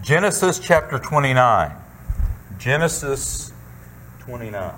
Genesis chapter 29. Genesis 29.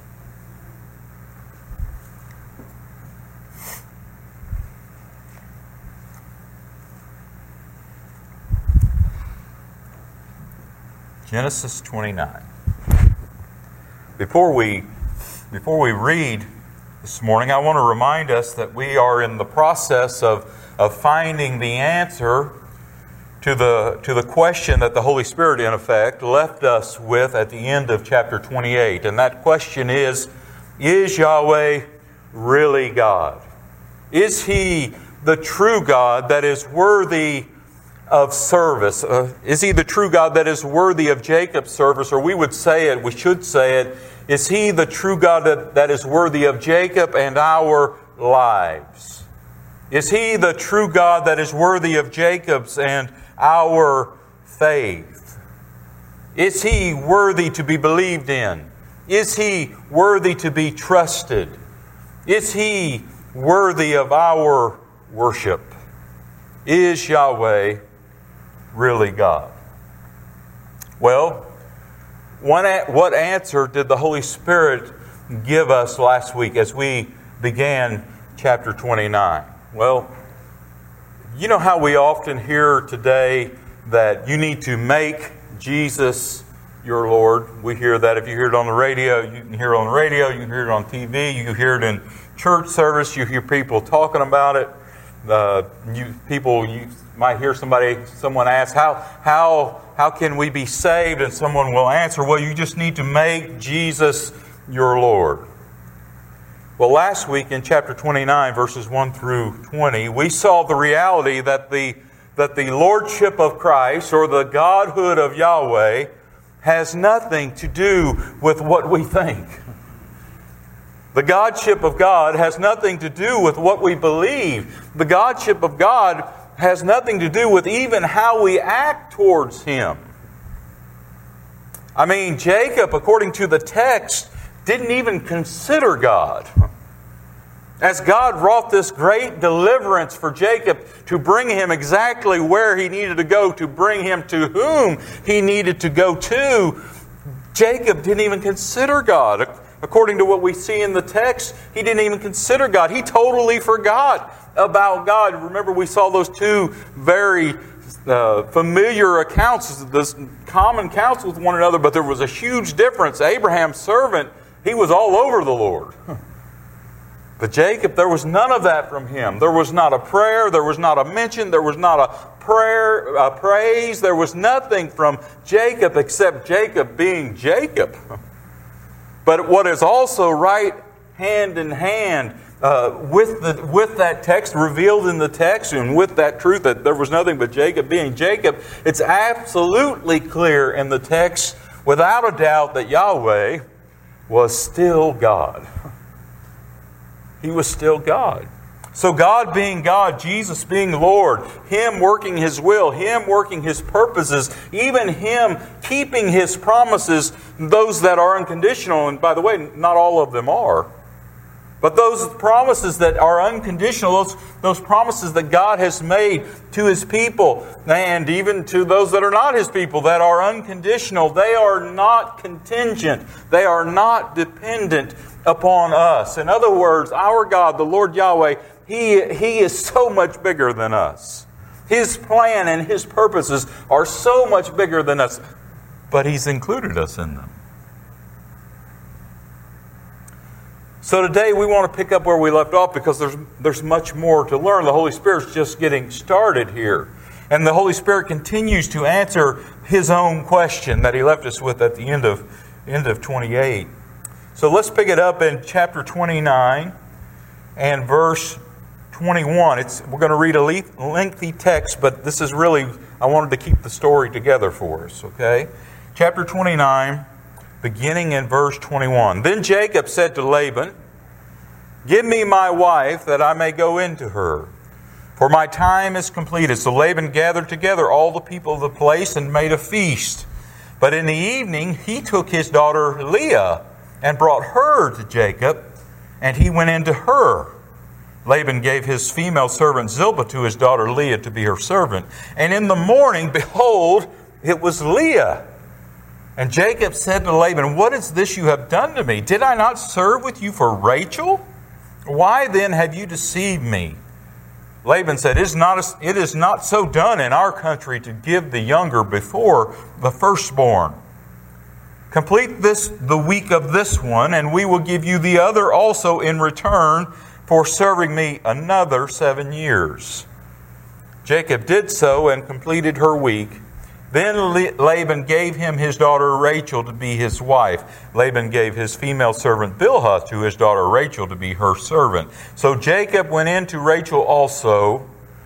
Genesis 29. Before we read this morning, I want to remind us that we are in the process of finding the answer to the question that the Holy Spirit, in effect, left us with at the end of chapter 28. And that question is Yahweh really God? Is He the true God that is worthy of service? Is He the true God that is worthy of Jacob's service? Or we should say it, is He the true God that is worthy of Jacob and our lives? Is He the true God that is worthy of Jacob's and our faith? Is He worthy to be believed in? Is He worthy to be trusted? Is He worthy of our worship? Is Yahweh really God? Well, what answer did the Holy Spirit give us last week as we began chapter 29? Well, you know how we often hear today that you need to make Jesus your Lord? We hear that. If you hear it on the radio, you can hear it on the radio, you can hear it on TV, you can hear it in church service, you hear people talking about it. You might hear someone ask, how can we be saved? And someone will answer, well, you just need to make Jesus your Lord. Well, last week in chapter 29, verses 1 through 20, we saw the reality that the Lordship of Christ, or the Godhood of Yahweh, has nothing to do with what we think. The Godship of God has nothing to do with what we believe. The Godship of God has nothing to do with even how we act towards Him. I mean, Jacob, according to the text, didn't even consider God. As God wrought this great deliverance for Jacob to bring him exactly where he needed to go, to bring him to whom he needed to go to, Jacob didn't even consider God. According to what we see in the text, he didn't even consider God. He totally forgot about God. Remember, we saw those two very familiar accounts, this common accounts with one another, but there was a huge difference. Abraham's servant, he was all over the Lord. But Jacob, there was none of that from him. There was not a prayer, there was not a mention, there was not a praise, there was nothing from Jacob except Jacob being Jacob. But what is also right hand in hand with that text, revealed in the text, and with that truth that there was nothing but Jacob being Jacob, it's absolutely clear in the text, without a doubt, that Yahweh was still God. He was still God. So God being God, Jesus being Lord, Him working His will, Him working His purposes, even Him keeping His promises, those that are unconditional, and by the way, not all of them are. But those promises that are unconditional, those promises that God has made to His people, and even to those that are not His people, that are unconditional, they are not contingent. They are not dependent upon us. In other words, our God, the Lord Yahweh, He is so much bigger than us. His plan and His purposes are so much bigger than us, but He's included us in them. So today we want to pick up where we left off because there's much more to learn. The Holy Spirit's just getting started here. And the Holy Spirit continues to answer His own question that He left us with at the end of 28. So let's pick it up in chapter 29 and verse 21. We're going to read a lengthy text, but this is really, I wanted to keep the story together for us, okay? Chapter 29, beginning in verse 21. Then Jacob said to Laban, "Give me my wife, that I may go into her, for my time is completed." So Laban gathered together all the people of the place and made a feast. But in the evening he took his daughter Leah and brought her to Jacob, and he went into her. Laban gave his female servant Zilpah to his daughter Leah to be her servant. And in the morning, behold, it was Leah. And Jacob said to Laban, "What is this you have done to me? Did I not serve with you for Rachel? Why then have you deceived me?" Laban said, "It is not so done in our country to give the younger before the firstborn. Complete the week of this one, and we will give you the other also in return for serving me another 7 years." Jacob did so and completed her week. Then Laban gave him his daughter Rachel to be his wife. Laban gave his female servant Bilhah to his daughter Rachel to be her servant. So Jacob went in to Rachel also,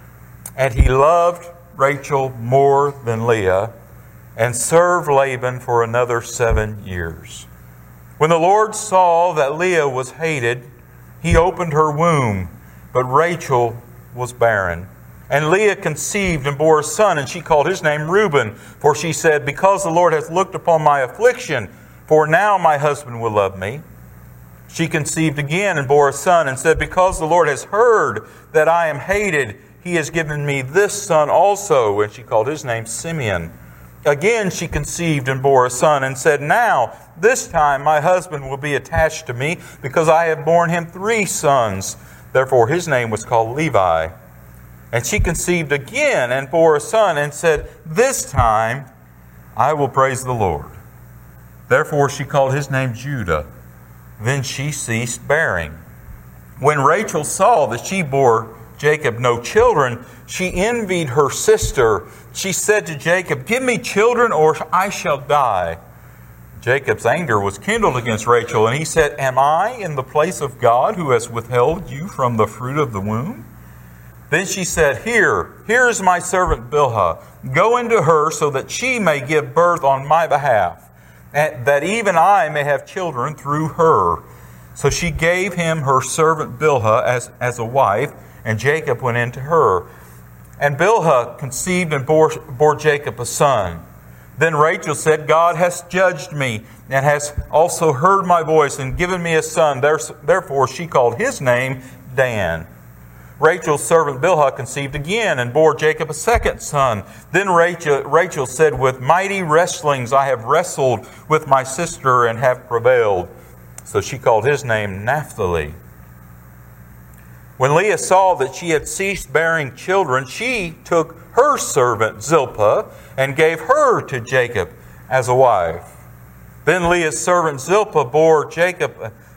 and he loved Rachel more than Leah, and served Laban for another 7 years. When the Lord saw that Leah was hated, He opened her womb, but Rachel was barren. And Leah conceived and bore a son, and she called his name Reuben, for she said, "Because the Lord hath looked upon my affliction, for now my husband will love me." She conceived again and bore a son, and said, "Because the Lord has heard that I am hated, He has given me this son also." And she called his name Simeon. Again she conceived and bore a son, and said, "Now this time my husband will be attached to me, because I have borne him 3 sons." Therefore his name was called Levi. And she conceived again and bore a son, and said, "This time I will praise the Lord." Therefore she called his name Judah. Then she ceased bearing. When Rachel saw that she bore Jacob no children, she envied her sister. She said to Jacob, "Give me children, or I shall die." Jacob's anger was kindled against Rachel, and he said, "Am I in the place of God, who has withheld you from the fruit of the womb?" Then she said, Here is my servant Bilhah. Go into her, so that she may give birth on my behalf, and that even I may have children through her. So she gave him her servant Bilhah as a wife, and Jacob went into her. And Bilhah conceived and bore Jacob a son. Then Rachel said, "God has judged me, and has also heard my voice, and given me a son." Therefore she called his name Dan. Rachel's servant Bilhah conceived again and bore Jacob a second son. Then Rachel said, "With mighty wrestlings I have wrestled with my sister and have prevailed." So she called his name Naphtali. When Leah saw that she had ceased bearing children, she took her servant Zilpah and gave her to Jacob as a wife. Then Leah's servant Zilpah bore Jacob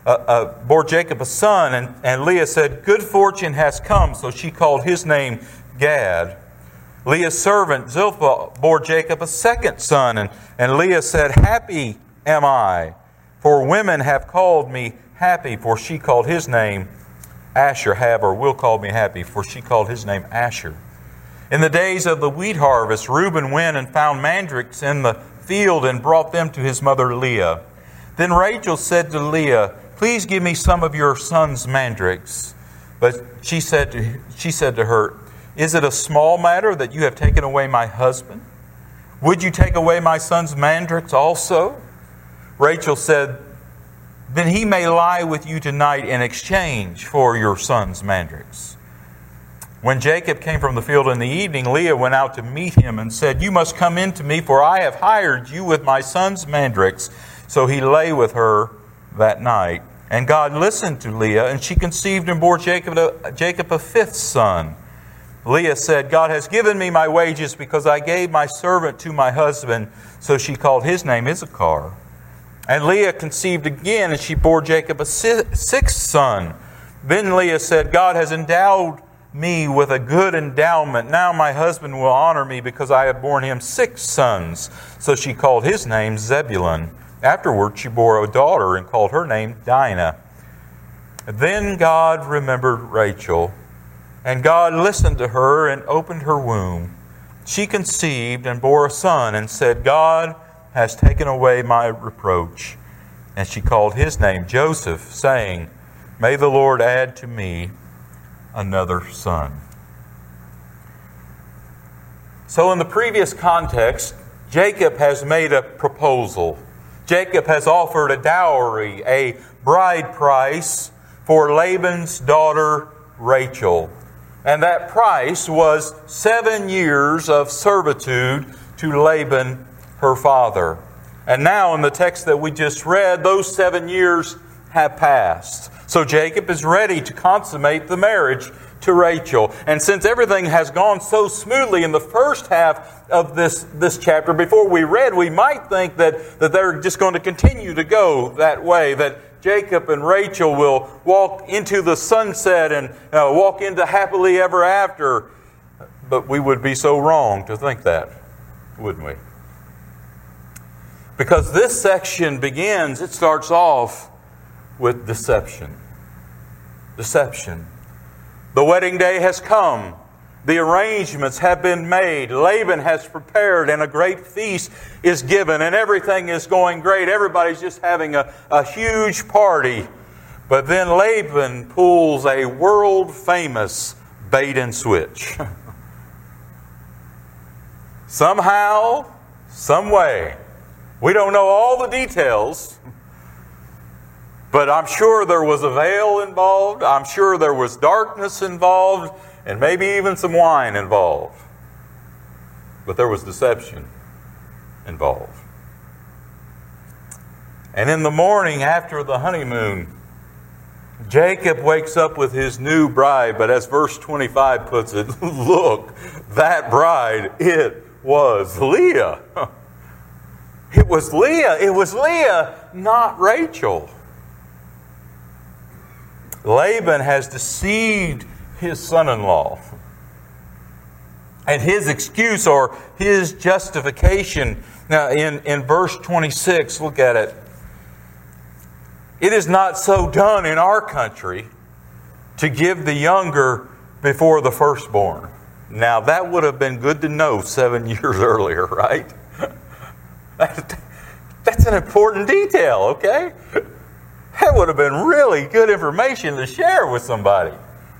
a son, and Leah said, "Good fortune has come," so she called his name Gad. Leah's servant Zilpah bore Jacob a second son, and Leah said, "Happy am I, for women have called me happy," for she called his name Asher. Will call me happy, for she called his name Asher. In the days of the wheat harvest, Reuben went and found mandrakes in the field and brought them to his mother Leah. Then Rachel said to Leah, "Please give me some of your son's mandrakes." But she said to her, "Is it a small matter that you have taken away my husband? Would you take away my son's mandrakes also?" Rachel said, "Then he may lie with you tonight in exchange for your son's mandrakes." When Jacob came from the field in the evening, Leah went out to meet him and said, "You must come in to me, for I have hired you with my son's mandrakes." So he lay with her that night. And God listened to Leah, and she conceived and bore Jacob a 5th son. Leah said, "God has given me my wages, because I gave my servant to my husband." So she called his name Issachar. And Leah conceived again, and she bore Jacob a 6th son. Then Leah said, "God has endowed me with a good endowment. Now my husband will honor me, because I have borne him 6 sons." So she called his name Zebulun. Afterward she bore a daughter and called her name Dinah. Then God remembered Rachel, and God listened to her and opened her womb. She conceived and bore a son, and said, "God has taken away my reproach." And she called his name Joseph, saying, "May the Lord add to me another son." So in the previous context, Jacob has made a proposal. Jacob has offered a dowry, a bride price for Laban's daughter Rachel. And that price was 7 years of servitude to Laban, her father. And now in the text that we just read, those 7 years have passed. So Jacob is ready to consummate the marriage to Rachel. And since everything has gone so smoothly in the first half of this chapter, before we read, we might think that they're just going to continue to go that way, that Jacob and Rachel will walk into the sunset and walk into happily ever after. But we would be so wrong to think that, wouldn't we? Because this section begins, it starts off with deception. Deception. The wedding day has come. The arrangements have been made. Laban has prepared and a great feast is given and everything is going great. Everybody's just having a huge party. But then Laban pulls a world-famous bait and switch. Somehow, some way, we don't know all the details, but I'm sure there was a veil involved. I'm sure there was darkness involved, and maybe even some wine involved. But there was deception involved. And in the morning after the honeymoon, Jacob wakes up with his new bride, but as verse 25 puts it, look, that bride, it was Leah. It was Leah. It was Leah, not Rachel. Laban has deceived his son-in-law. And his excuse or his justification, now in verse 26, look at it. It is not so done in our country to give the younger before the firstborn. Now that would have been good to know 7 years earlier, right? That's an important detail, okay? That would have been really good information to share with somebody.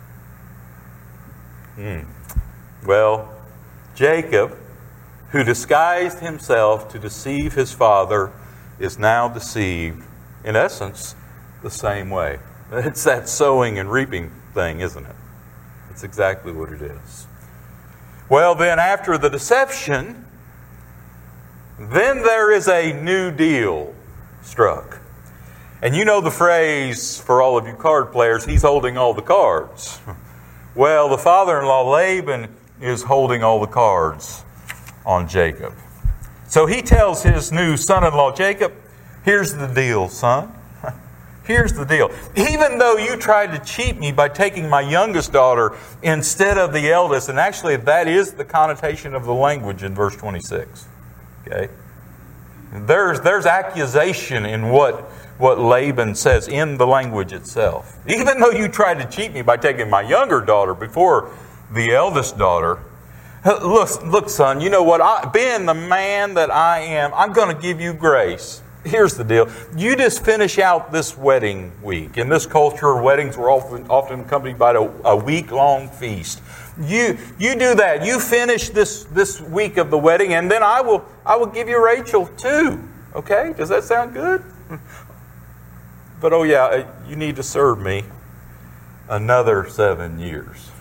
Well, Jacob, who disguised himself to deceive his father, is now deceived, in essence, the same way. It's that sowing and reaping thing, isn't it? It's exactly what it is. Well, then after the deception, then there is a new deal struck. And you know the phrase, for all of you card players, he's holding all the cards. Well, the father-in-law Laban is holding all the cards on Jacob. So he tells his new son-in-law, Jacob, here's the deal, son. Here's the deal. Even though you tried to cheat me by taking my youngest daughter instead of the eldest, and actually that is the connotation of the language in verse 26. Okay? There's accusation in what Laban says in the language itself. Even though you tried to cheat me by taking my younger daughter before the eldest daughter, look, son, you know what? Being the man that I am, I'm going to give you grace. Here's the deal. You just finish out this wedding week. In this culture, weddings were often accompanied by a week-long feast. You do that. You finish this week of the wedding, and then I will give you Rachel too. Okay? Does that sound good? But oh yeah, you need to serve me another 7 years.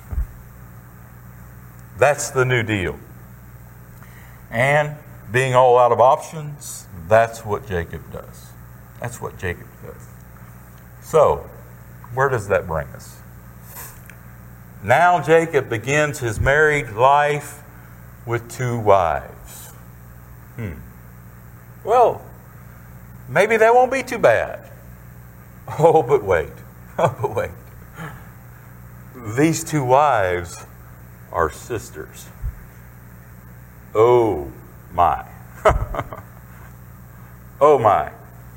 That's the new deal. And being all out of options, that's what Jacob does. That's what Jacob does. So, where does that bring us? Now Jacob begins his married life with 2 wives. Well, maybe that won't be too bad. Oh, but wait. Oh, but wait. These 2 wives are sisters. Oh, my. Oh, my.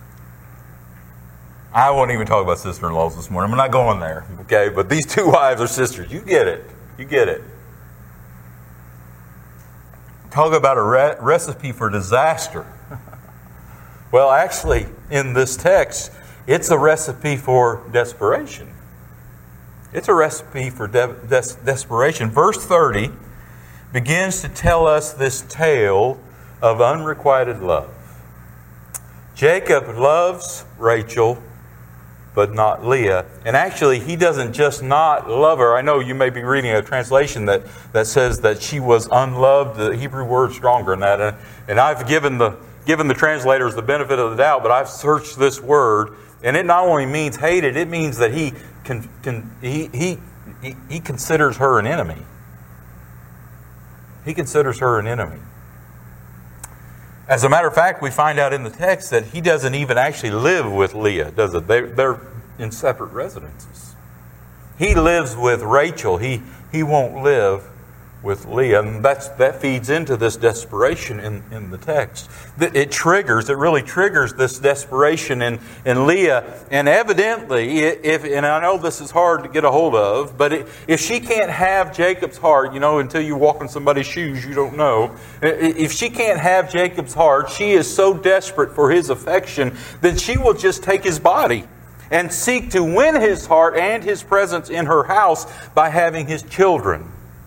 I won't even talk about sister-in-laws this morning. I'm not going there, okay? But these 2 wives are sisters. You get it. You get it. Talk about a recipe for disaster. Well, actually, in this text, it's a recipe for desperation. It's a recipe for desperation. Verse 30 begins to tell us this tale of unrequited love. Jacob loves Rachel, but not Leah. And actually, he doesn't just not love her. I know you may be reading a translation that says that she was unloved. The Hebrew word's stronger than that. And I've given the translators the benefit of the doubt, but I've searched this word, and it not only means hated, it means that he considers her an enemy. He considers her an enemy. As a matter of fact, we find out in the text that he doesn't even actually live with Leah, does it? They're in separate residences. He lives with Rachel. He won't live with Leah. And that feeds into this desperation in the text. It really triggers this desperation in Leah. And evidently, and I know this is hard to get a hold of, but if she can't have Jacob's heart, until you walk in somebody's shoes, you don't know. If she can't have Jacob's heart, she is so desperate for his affection, then she will just take his body and seek to win his heart and his presence in her house by having his children.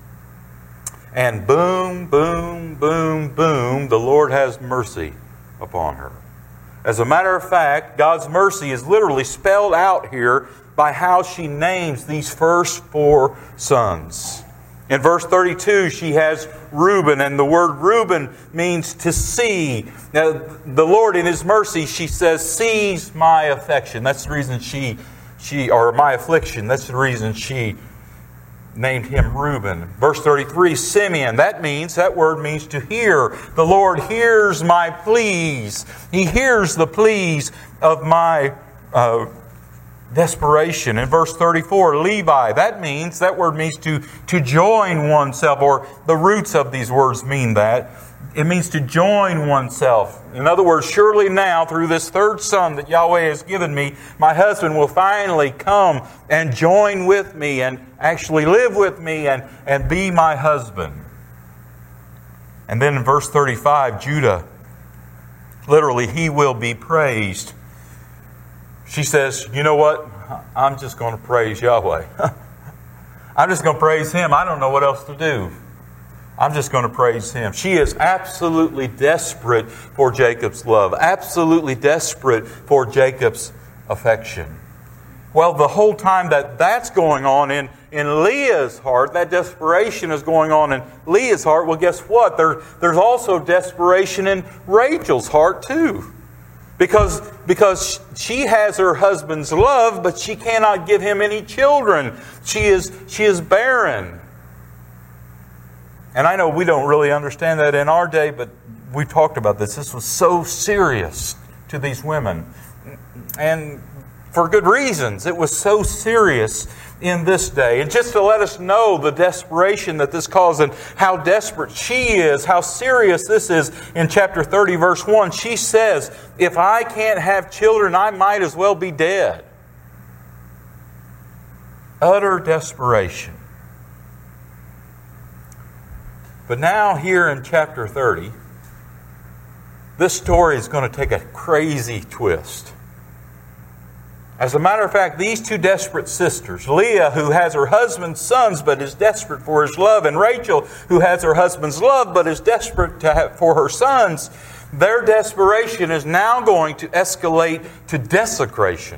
And boom, boom, boom, boom, the Lord has mercy upon her. As a matter of fact, God's mercy is literally spelled out here by how she names these first 4 sons. In verse 32, she has Reuben, and the word Reuben means to see. Now, the Lord in His mercy, she says, sees my affection. That's the reason or my affliction. That's the reason she named him Reuben. Verse 33, Simeon. That word means to hear. The Lord hears my pleas. He hears the pleas of my desperation. In verse 34, Levi. That word means to join oneself, or the roots of these words mean that. It means to join oneself. In other words, surely now, through this third son that Yahweh has given me, my husband will finally come and join with me and actually live with me and be my husband. And then in verse 35, Judah, literally, he will be praised. She says, you know what? I'm just going to praise Yahweh. I'm just going to praise Him. I don't know what else to do. I'm just going to praise Him. She is absolutely desperate for Jacob's love. Absolutely desperate for Jacob's affection. Well, the whole time that's going on in Leah's heart, that desperation is going on in Leah's heart, well, guess what? There's also desperation in Rachel's heart too. Because she has her husband's love, but she cannot give him any children. She is barren. And I know we don't really understand that in our day, but we talked about this. This was so serious to these women. And for good reasons. It was so serious in this day. And just to let us know the desperation that this caused and how desperate she is, how serious this is, in chapter 30, verse 1, she says, if I can't have children, I might as well be dead. Utter desperation. But now here in chapter 30, this story is going to take a crazy twist. As a matter of fact, these two desperate sisters, Leah, who has her husband's sons but is desperate for his love, and Rachel, who has her husband's love but is desperate for her sons, their desperation is now going to escalate to desecration.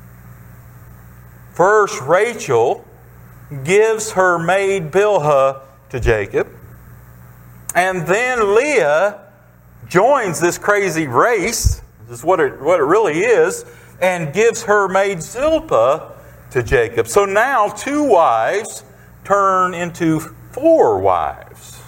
First, Rachel gives her maid Bilhah to Jacob. And then Leah joins this crazy race, this is what it really is, and gives her maid Zilpah to Jacob. So now 2 wives turn into 4 wives.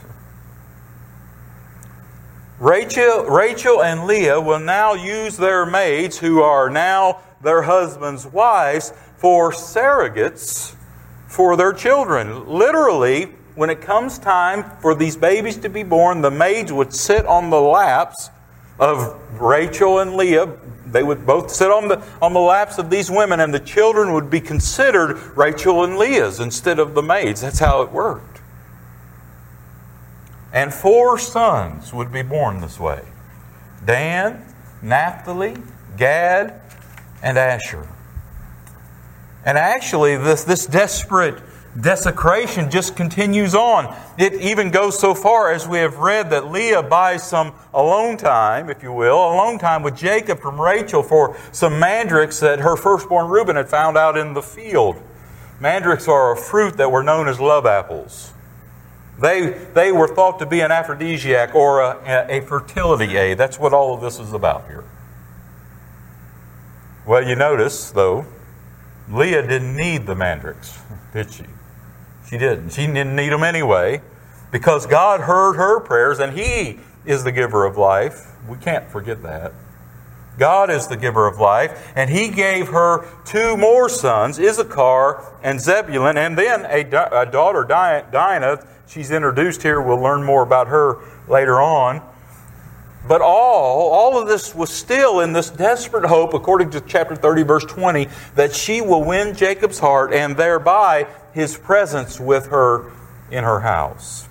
Rachel and Leah will now use their maids, who are now their husbands' wives, for surrogates for their children. Literally, when it comes time for these babies to be born, the maids would sit on the laps of Rachel and Leah. They would both sit on the laps of these women, and the children would be considered Rachel and Leah's instead of the maids. That's how it worked. And 4 sons would be born this way: Dan, Naphtali, Gad, and Asher. And actually, this desperate desecration just continues on. It even goes so far as we have read that Leah buys some alone time, if you will, alone time with Jacob from Rachel for some mandrakes that her firstborn Reuben had found out in the field. Mandrakes are a fruit that were known as love apples. They were thought to be an aphrodisiac or a fertility aid. That's what all of this is about here. Well, you notice, though, Leah didn't need the mandrakes, did she? She didn't. She didn't need them anyway because God heard her prayers and He is the giver of life. We can't forget that. God is the giver of life, and He gave her 2 more sons, Issachar and Zebulun, and then a daughter, Dinah. She's introduced here. We'll learn more about her later on. But all of this was still in this desperate hope, according to chapter 30, verse 20, that she will win Jacob's heart and thereby his presence with her in her house.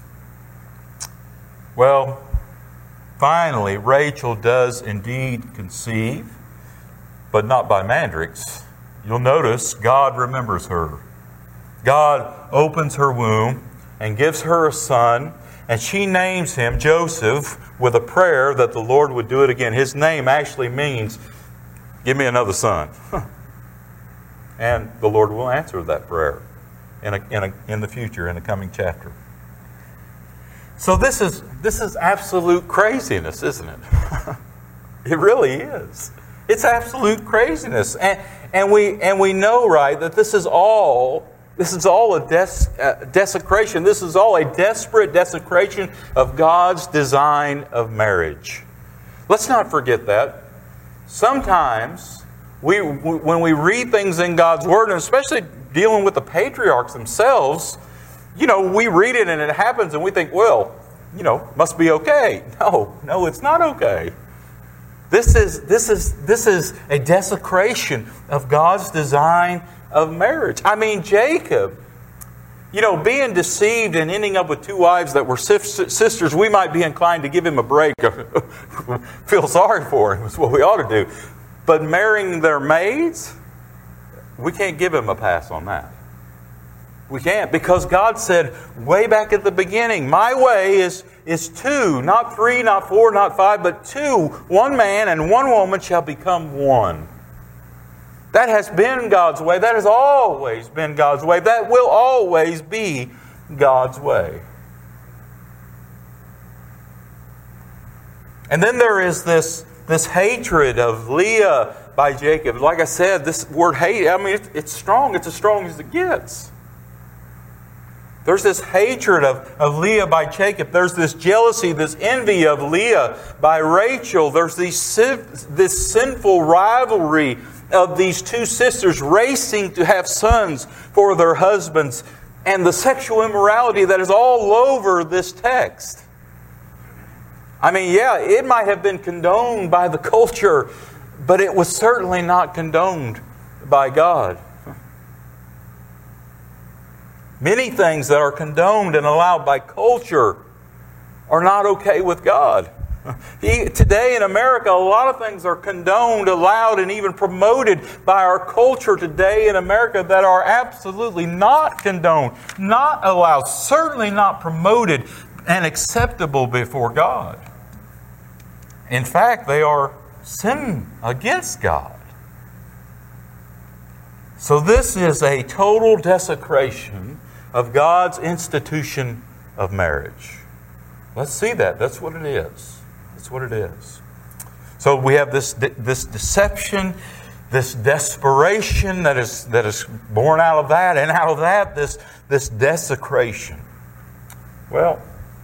Well, finally, Rachel does indeed conceive, but not by mandrakes. You'll notice God remembers her. God opens her womb and gives her a son, and she names him Joseph with a prayer that the Lord would do it again. His name actually means, give me another son. And the Lord will answer that prayer in the future, in the coming chapter. So this is absolute craziness, isn't it? It really is. It's absolute craziness. And we know, right, that this is all a desecration. This is all a desperate desecration of God's design of marriage. Let's not forget that. Sometimes, when we read things in God's Word, and especially dealing with the patriarchs themselves, we read it and it happens and we think, well, must be okay. No, it's not okay. This is a desecration of God's design of marriage. I mean, Jacob, being deceived and ending up with 2 wives that were sisters, we might be inclined to give him a break. Feel sorry for him is what we ought to do. But marrying their maids, we can't give him a pass on that. We can't, because God said way back at the beginning, my way is 2, not 3, not 4, not 5, but 2. 1 man and 1 woman shall become one. That has been God's way. That has always been God's way. That will always be God's way. And then there is this hatred of Leah by Jacob. Like I said, this word hate, it's strong. It's as strong as it gets. There's this hatred of Leah by Jacob. There's this jealousy, this envy of Leah by Rachel. There's this sinful rivalry of these 2 sisters racing to have sons for their husbands, and the sexual immorality that is all over this text. It might have been condoned by the culture, but it was certainly not condoned by God. Many things that are condoned and allowed by culture are not okay with God. Today in America, a lot of things are condoned, allowed, and even promoted by our culture today in America that are absolutely not condoned, not allowed, certainly not promoted and acceptable before God. In fact, they are sin against God. So this is a total desecration of God's institution of marriage. Let's see that. That's what it is. That's what it is. So we have this deception, this desperation that is born out of that, and out of that, this desecration. Well,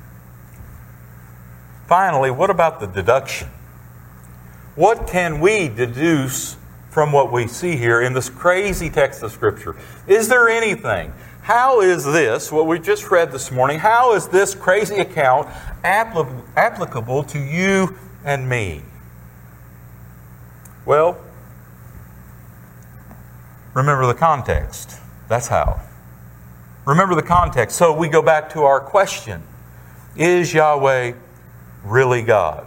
finally, what about the deduction? What can we deduce from what we see here in this crazy text of Scripture? Is there anything? How is this, what we just read this morning, how is this crazy account applicable to you and me? Well, remember the context. That's how. Remember the context. So we go back to our question. Is Yahweh really God?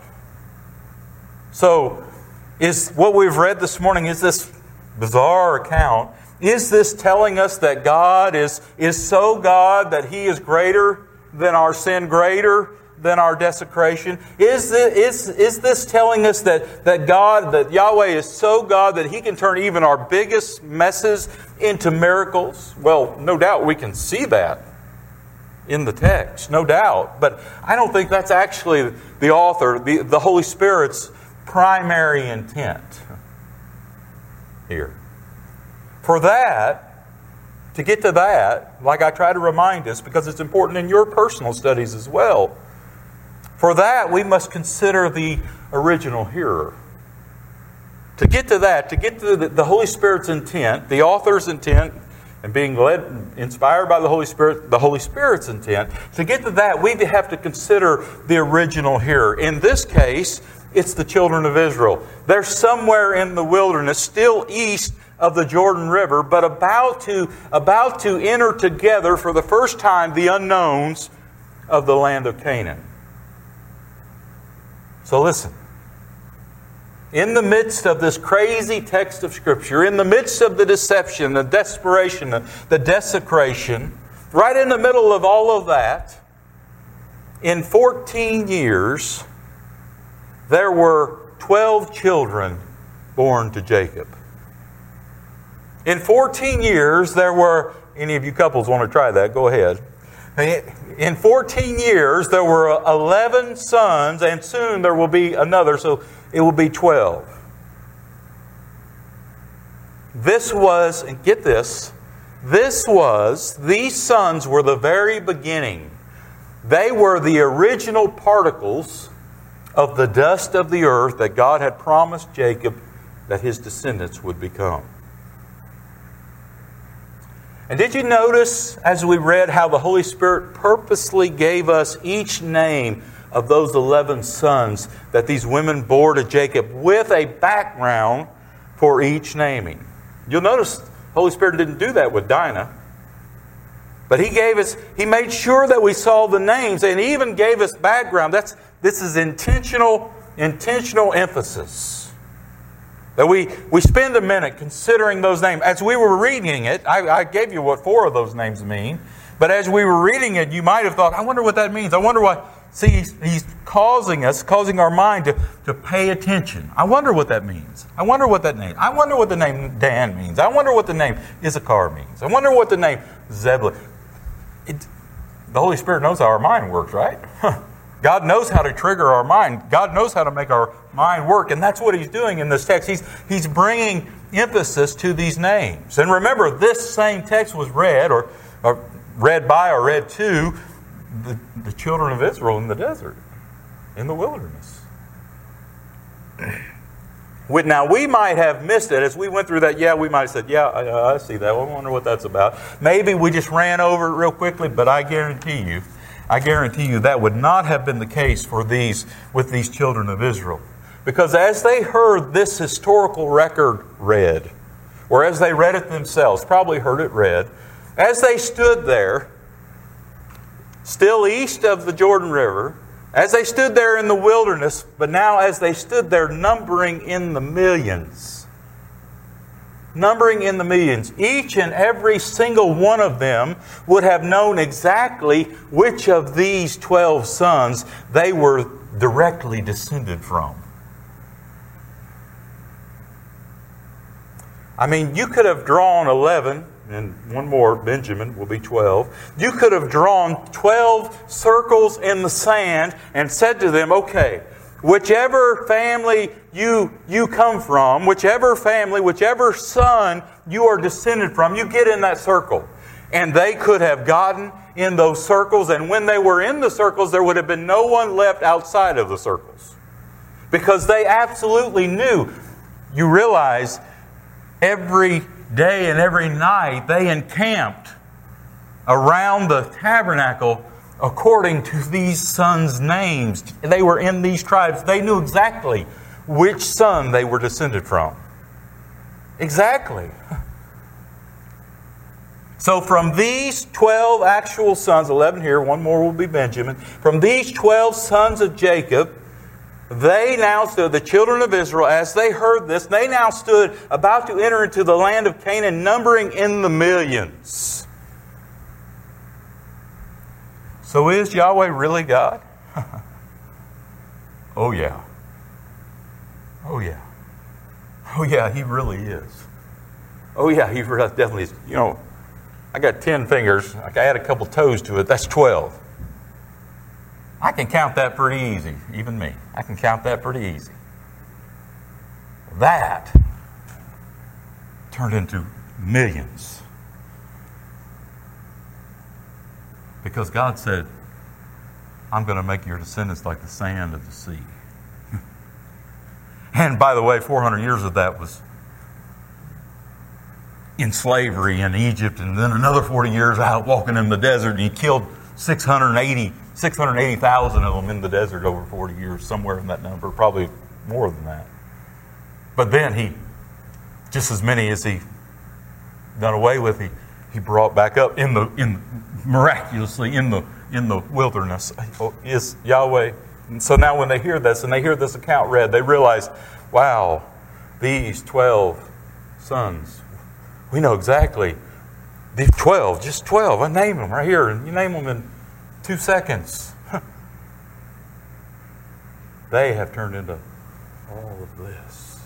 So, is what we've read this morning, is this bizarre account, Is this telling us that God is so God that He is greater than our sin, greater than our desecration? Is this telling us that Yahweh is so God that He can turn even our biggest messes into miracles? Well, no doubt we can see that in the text, no doubt. But I don't think that's actually the author, the Holy Spirit's primary intent here. For that, to get to that, like I try to remind us, because it's important in your personal studies as well, for that we must consider the original hearer. To get to that, to get to the Holy Spirit's intent, the author's intent, and being led, inspired by the Holy Spirit's intent, to get to that, we have to consider the original hearer. In this case, it's the children of Israel. They're somewhere in the wilderness, still east of the Jordan River, but about to enter together for the first time the unknowns of the land of Canaan. So listen. In the midst of this crazy text of Scripture, in the midst of the deception, the desperation, the desecration, right in the middle of all of that, in 14 years, there were 12 children born to Jacob. In 14 years, there were, any of you couples want to try that, go ahead. In 14 years, there were 11 sons, and soon there will be another, so it will be 12. This was, and get this, these sons were the very beginning. They were the original particles of the dust of the earth that God had promised Jacob that his descendants would become. And did you notice, as we read, how the Holy Spirit purposely gave us each name of those 11 sons that these women bore to Jacob with a background for each naming? You'll notice the Holy Spirit didn't do that with Dinah. But He made sure that we saw the names and even gave us background. This is intentional emphasis. That we spend a minute considering those names. As we were reading it, I gave you what 4 of those names mean. But as we were reading it, you might have thought, I wonder what that means. I wonder what... See, he's causing our mind to pay attention. I wonder what that means. I wonder what that name... I wonder what the name Dan means. I wonder what the name Issachar means. I wonder what the name Zebulun... The Holy Spirit knows how our mind works, right? God knows how to trigger our mind. God knows how to make our mind work. And that's what He's doing in this text. He's bringing emphasis to these names. And remember, this same text was read, or read by or read to the children of Israel in the desert, in the wilderness. Now, we might have missed it. As we went through that, we might have said, I see that. I wonder what that's about. Maybe we just ran over it real quickly, but I guarantee you that would not have been the case with these children of Israel. Because as they heard this historical record read, or as they read it themselves, probably heard it read, as they stood there, still east of the Jordan River, as they stood there in the wilderness, but now as they stood there numbering in the millions, each and every single one of them would have known exactly which of these 12 sons they were directly descended from. I mean, you could have drawn 11, and one more, Benjamin, will be 12. You could have drawn 12 circles in the sand and said to them, okay, whichever family you come from, whichever family, whichever son you are descended from, you get in that circle. And they could have gotten in those circles, and when they were in the circles, there would have been no one left outside of the circles. Because they absolutely knew. You realize every day and every night they encamped around the tabernacle according to these sons' names. They were in these tribes. They knew exactly which son they were descended from. Exactly. So from these 12 actual sons, 11 here, one more will be Benjamin. From these 12 sons of Jacob, They now stood, the children of Israel, as they heard this, they now stood about to enter into the land of Canaan, numbering in the millions. So is Yahweh really God? Oh yeah. Oh yeah. Oh yeah, He really is. Oh yeah, He definitely is. You know, I got 10 fingers. I add a couple toes to it. That's 12. I can count that pretty easy. Even me. I can count that pretty easy. That turned into millions. Because God said, I'm going to make your descendants like the sand of the sea. And by the way, 400 years of that was in slavery in Egypt, and then another 40 years out walking in the desert, and He killed 680,000 of them in the desert over 40 years, somewhere in that number, probably more than that. But then He, just as many as He done away with, He brought back up miraculously in the wilderness. Is Yahweh. And so now when they hear this, and they hear this account read, they realize, wow, these 12 sons, we know exactly. These 12, just 12. I name them right here, and you name them in 2 seconds. They have turned into all of this.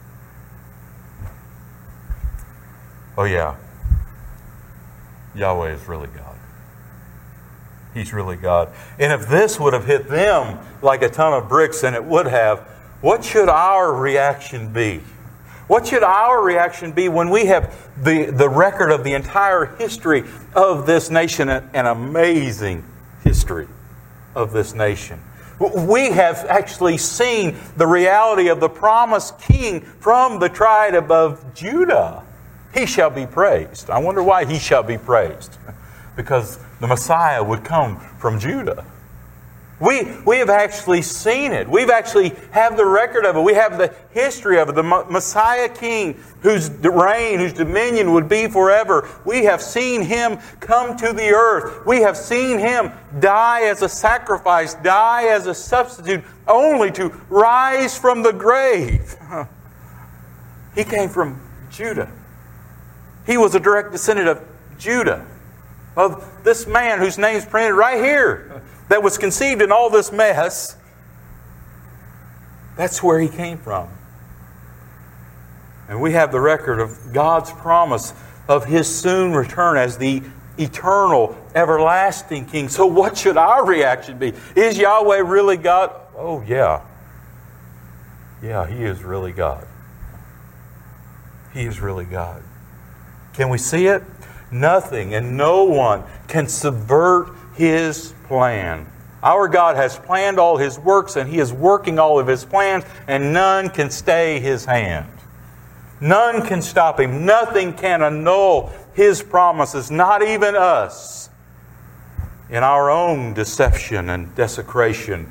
Oh yeah, Yahweh is really God. He's really God. And if this would have hit them like a ton of bricks, and it would have, what should our reaction be? What should our reaction be when we have the record of the entire history of this nation, an amazing history of this nation? We have actually seen the reality of the promised king from the tribe of Judah. He shall be praised. I wonder why He shall be praised. Because the Messiah would come from Judah. We have actually seen it. We've actually have the record of it. We have the history of it. The Messiah King whose reign, whose dominion would be forever. We have seen Him come to the earth. We have seen Him die as a sacrifice, die as a substitute, only to rise from the grave. He came from Judah. He was a direct descendant of Judah, of this man whose name's printed right here, that was conceived in all this mess. That's where He came from. And we have the record of God's promise of His soon return as the eternal, everlasting King. So what should our reaction be? Is Yahweh really God? Oh yeah. Yeah, He is really God. He is really God. Can we see it? Nothing and no one can subvert His plan. Our God has planned all His works, and He is working all of His plans, and none can stay His hand. None can stop Him. Nothing can annul His promises, not even us, in our own deception and desecration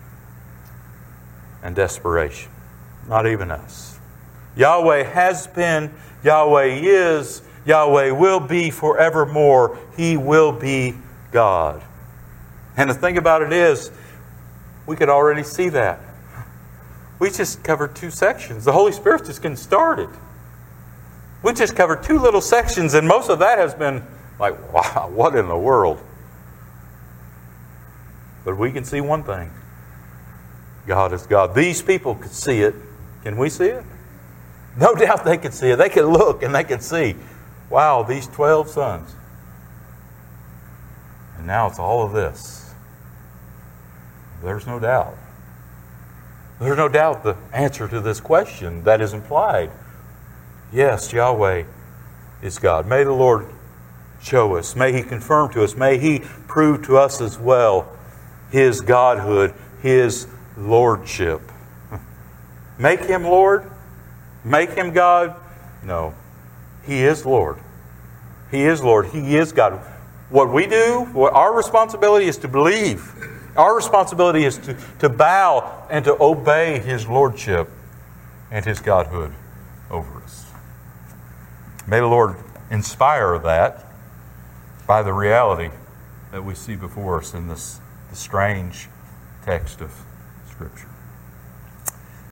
and desperation. Not even us. Yahweh has been, Yahweh is, Yahweh will be forevermore. He will be God. And the thing about it is, we could already see that. We just covered 2 sections. The Holy Spirit's just getting started. We just covered 2 little sections, and most of that has been like, wow, what in the world? But we can see one thing. God is God. These people could see it. Can we see it? No doubt they could see it. They could look and they could see, wow, these 12 sons. And now it's all of this. There's no doubt. There's no doubt the answer to this question that is implied. Yes, Yahweh is God. May the Lord show us. May He confirm to us. May He prove to us as well His godhood, His lordship. Make Him Lord? Make Him God? No. He is Lord. He is Lord. He is God. What we do, our responsibility is to believe. Our responsibility is to bow and to obey His lordship and His godhood over us. May the Lord inspire that by the reality that we see before us in this strange text of Scripture.